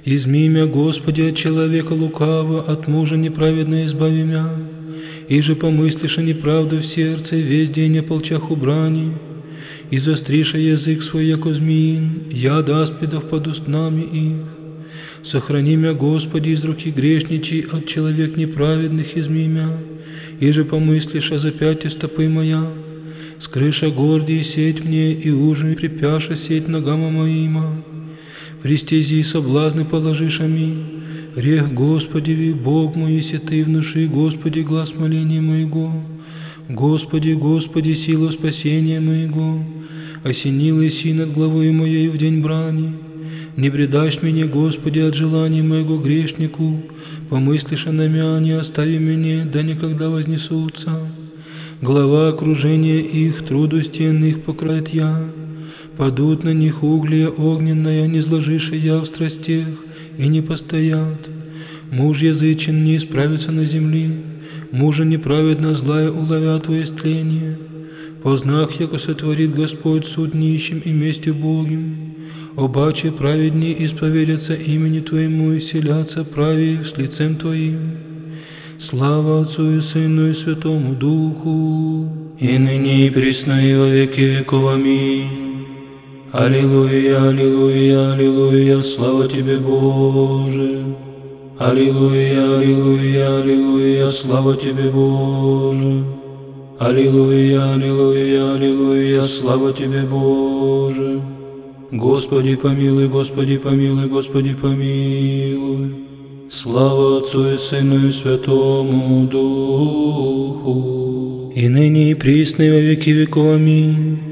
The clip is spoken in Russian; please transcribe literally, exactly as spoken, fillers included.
Изми мя, Господи, от человека лукавого, от мужа неправедно избави мя. И же помыслишь о неправду в сердце, весь день о полчах убрани. И застриша язык свой, яко змеин, яд аспидов под устнами их. Сохрани мя, Господи, из руки грешничей, от человек неправедных изми мя. И же помыслишь о запяте стопы моя. Скрыша гордии сеть мне, и ужин припяша сеть ногама моима. Пристези соблазны положишь ами. Рех Господеви, Бог мой, если Ты внуши, Господи, глаз моления моего. Господи, Господи, сила спасения моего. Осенила иси над главой моей в день брани. Не предашь меня, Господи, от желания моего грешнику. Помыслишь о намя, не остави меня, да никогда вознесутся. Глава окружения их, труду стен их покроет я. Падут на них углия огненная, не сложишь я в страстях, и не постоят. Муж язычен не исправится на земле, мужа неправедно злая уловят во истление. Познах, яко сотворит Господь суд нищим и местью Богим. Обаче праведнее исповедятся имени Твоему и селятся правее с лицем Твоим. Слава Отцу и Сыну и Святому Духу, и ныне и присно и во веки веков. Аминь. Аллилуйя, аллилуйя, аллилуйя, слава Тебе, Боже. Аллилуйя, аллилуйя, аллилуйя, слава Тебе, Боже. Аллилуйя, аллилуйя, аллилуйя, слава Тебе, Боже. Господи помилуй, Господи помилуй, Господи помилуй. Слава Отцу и Сыну и Святому Духу, и ныне и присно и во веки веков. Аминь.